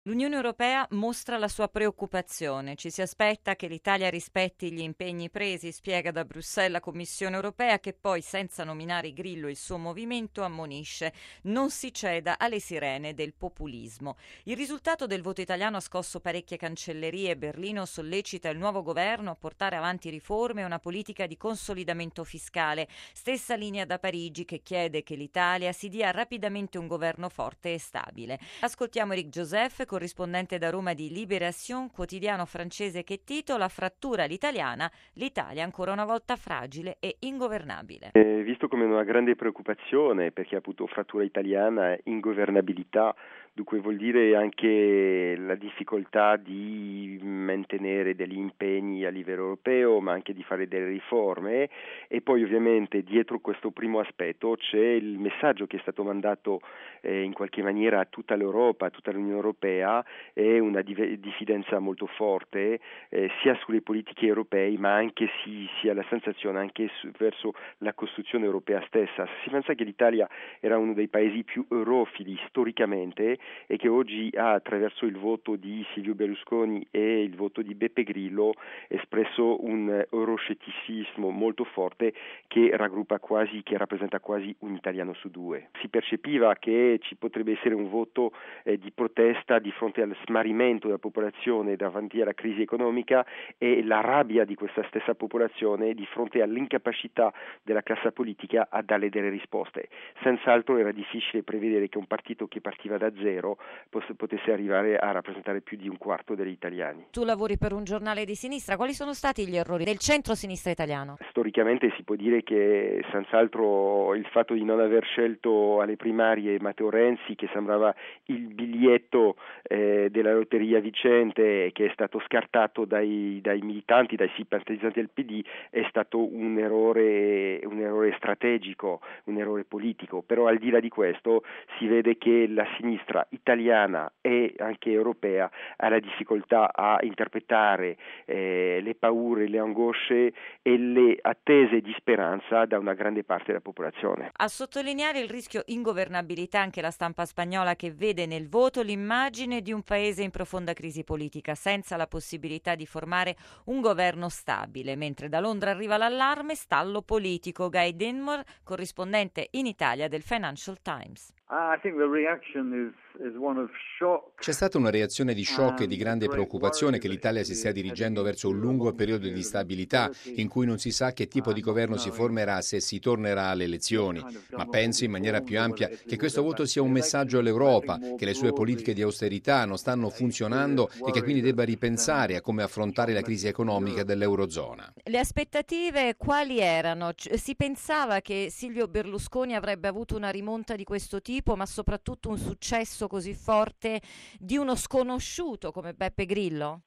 L'Unione Europea mostra la sua preoccupazione. Ci si aspetta che l'Italia rispetti gli impegni presi, spiega da Bruxelles la Commissione Europea, che poi, senza nominare Grillo e il suo movimento, ammonisce: non si ceda alle sirene del populismo. Il risultato del voto italiano ha scosso parecchie cancellerie. Berlino sollecita il nuovo governo a portare avanti riforme e una politica di consolidamento fiscale. Stessa linea da Parigi, che chiede che l'Italia si dia rapidamente un governo forte e stabile. Ascoltiamo Eric Joseph, corrispondente da Roma di Libération, quotidiano francese, che titola: frattura all'italiana, l'Italia ancora una volta fragile e ingovernabile. Visto come una grande preoccupazione, perché appunto frattura italiana, ingovernabilità, dunque vuol dire anche la difficoltà di mantenere degli impegni a livello europeo, ma anche di fare delle riforme. E poi ovviamente dietro questo primo aspetto c'è il messaggio che è stato mandato in qualche maniera a tutta l'Europa, a tutta l'Unione Europea, e una diffidenza molto forte sia sulle politiche europee, ma anche si ha la sensazione anche verso la costruzione europea stessa. Si pensa che l'Italia era uno dei paesi più eurofili storicamente e che oggi ha, attraverso il voto di Silvio Berlusconi e il voto di Beppe Grillo, espresso un euroscetticismo molto forte che rappresenta quasi un italiano su due. Si percepiva che ci potrebbe essere un voto di protesta di fronte al smarrimento della popolazione davanti alla crisi economica e la rabbia di questa stessa popolazione di fronte all'incapacità della classe politica a dare delle risposte. Senz'altro era difficile prevedere che un partito che partiva da zero potesse arrivare a rappresentare più di un quarto degli italiani. Tu lavori per un giornale di sinistra, quali sono stati gli errori del centro-sinistra italiano? Storicamente si può dire che senz'altro il fatto di non aver scelto alle primarie Matteo Renzi, che sembrava il biglietto della lotteria vincente, che è stato scartato dai militanti, dai simpatizzanti del PD, è stato un errore strategico, un errore politico. Però al di là di questo si vede che la sinistra italiana e anche europea ha la difficoltà a interpretare le paure, le angosce e le attese di speranza da una grande parte della popolazione. A sottolineare il rischio ingovernabilità anche la stampa spagnola, che vede nel voto l'immagine di un paese in profonda crisi politica, senza la possibilità di formare un governo stabile, mentre da Londra arriva l'allarme: stallo politico. Guy Dinmore, corrispondente in Italia del Financial Times. C'è stata una reazione di shock e di grande preoccupazione che l'Italia si stia dirigendo verso un lungo periodo di instabilità in cui non si sa che tipo di governo si formerà se si tornerà alle elezioni. Ma penso in maniera più ampia che questo voto sia un messaggio all'Europa, che le sue politiche di austerità non stanno funzionando e che quindi debba ripensare a come affrontare la crisi economica dell'Eurozona. Le aspettative quali erano? Si pensava che Silvio Berlusconi avrebbe avuto una rimonta di questo tipo, ma soprattutto un successo così forte di uno sconosciuto come Beppe Grillo?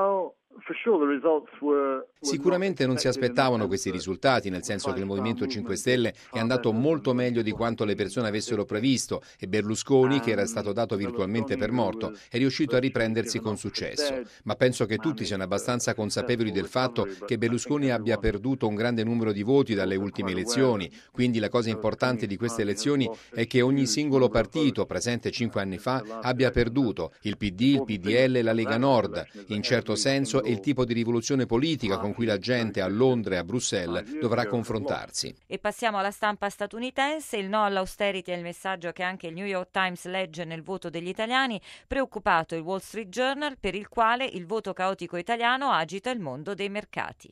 Sicuramente non si aspettavano questi risultati, nel senso che il Movimento 5 Stelle è andato molto meglio di quanto le persone avessero previsto e Berlusconi, che era stato dato virtualmente per morto, è riuscito a riprendersi con successo. Ma penso che tutti siano abbastanza consapevoli del fatto che Berlusconi abbia perduto un grande numero di voti dalle ultime elezioni, quindi la cosa importante di queste elezioni è che ogni singolo partito presente 5 anni fa abbia perduto: il PD, il PDL e la Lega Nord. In certo senso è il tipo di rivoluzione politica con cui la gente a Londra e a Bruxelles dovrà confrontarsi. E passiamo alla stampa statunitense. Il no all'austerity è il messaggio che anche il New York Times legge nel voto degli italiani. Preoccupato il Wall Street Journal, per il quale il voto caotico italiano agita il mondo dei mercati.